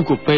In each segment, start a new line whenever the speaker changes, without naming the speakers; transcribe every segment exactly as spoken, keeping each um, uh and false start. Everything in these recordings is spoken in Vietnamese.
của P.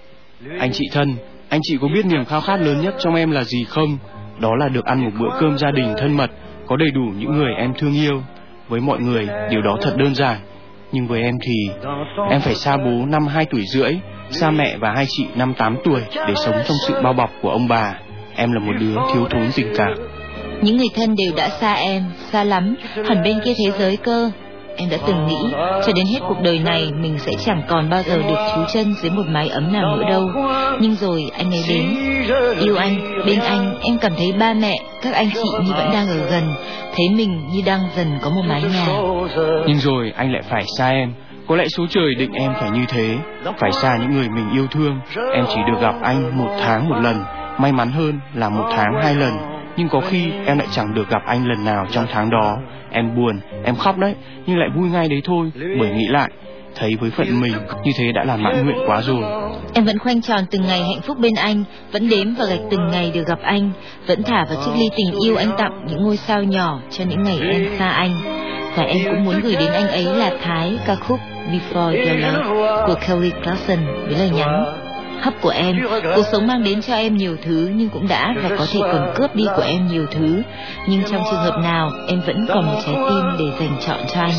Anh chị thân, anh chị có biết niềm khao khát lớn nhất trong em là gì không? Đó là được ăn một bữa cơm gia đình thân mật, có đầy đủ những người em thương yêu. Với mọi người, điều đó thật đơn giản. Nhưng với em thì em phải xa bố năm hai tuổi rưỡi, xa mẹ và hai chị năm tám tuổi để sống trong sự bao bọc của ông bà. Em là một đứa thiếu thốn tình cảm.
Những người thân đều đã xa em, xa lắm, hẳn bên kia thế giới cơ. Em đã từng nghĩ cho đến hết cuộc đời này mình sẽ chẳng còn bao giờ được trú chân dưới một mái ấm nào nữa đâu. Nhưng rồi anh ấy đến. Yêu anh, bên anh em cảm thấy ba mẹ, các anh chị như vẫn đang ở gần, thấy mình như đang dần có một mái nhà.
Nhưng rồi anh lại phải xa em. Có lẽ số trời định em phải như thế, phải xa những người mình yêu thương. Em chỉ được gặp anh một tháng một lần, may mắn hơn là một tháng hai lần. Nhưng có khi em lại chẳng được gặp anh lần nào trong tháng đó. Em buồn, em khóc đấy, nhưng lại vui ngay đấy thôi. Bởi nghĩ lại, thấy với phận mình như thế đã là mãn nguyện quá rồi.
Em vẫn khoanh tròn từng ngày hạnh phúc bên anh, vẫn đếm và gạch từng ngày được gặp anh, vẫn thả vào chiếc ly tình yêu anh tặng những ngôi sao nhỏ cho những ngày em xa anh. Và em cũng muốn gửi đến anh ấy là Thái ca khúc Before Your Love của Kelly Clarkson với lời nhắn: hấp của em, cuộc sống mang đến cho em nhiều thứ nhưng cũng đã và có thể còn cướp đi của em nhiều thứ. Nhưng trong trường hợp nào em vẫn còn một trái tim để dành chọn cho anh.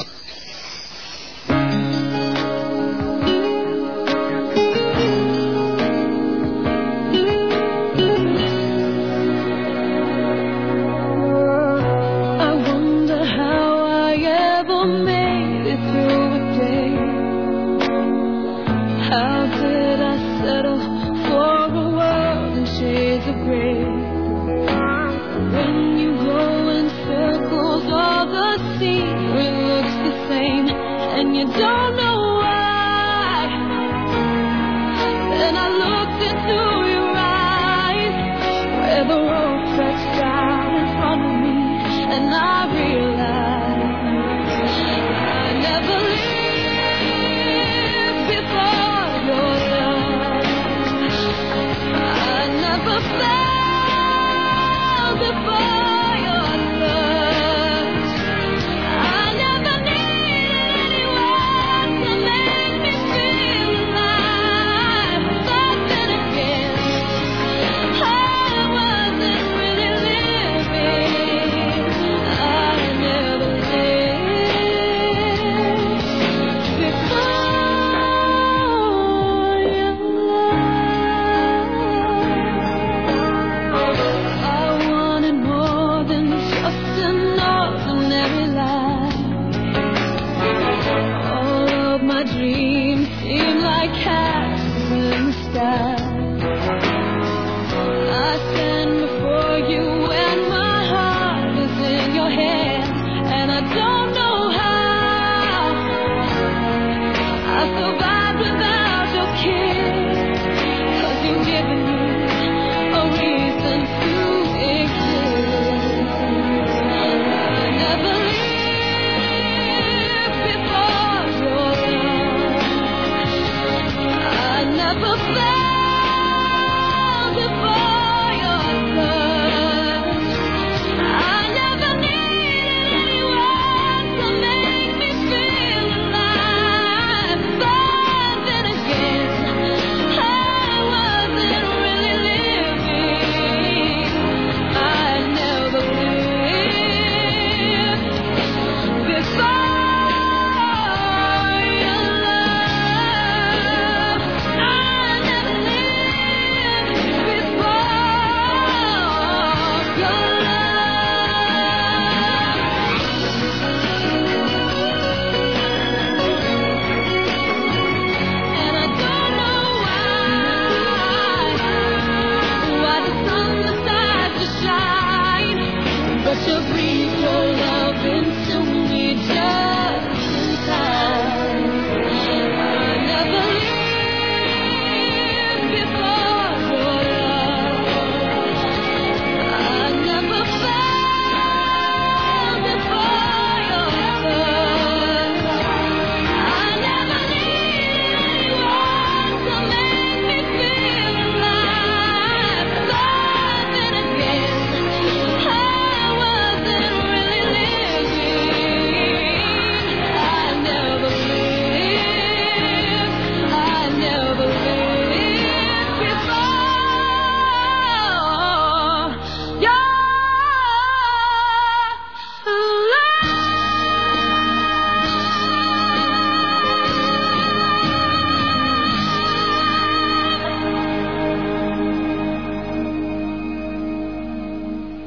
Never